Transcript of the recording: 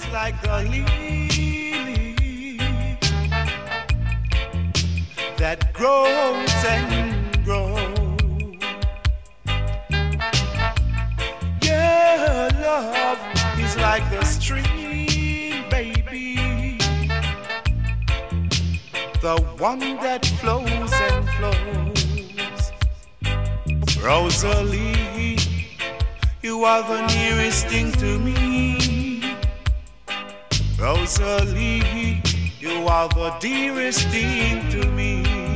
like a lily that grows and grows. Your love is like the stream, baby, the one that flows and flows. Rosalie, you are the nearest thing to me. Rosalie, you are the dearest thing to me.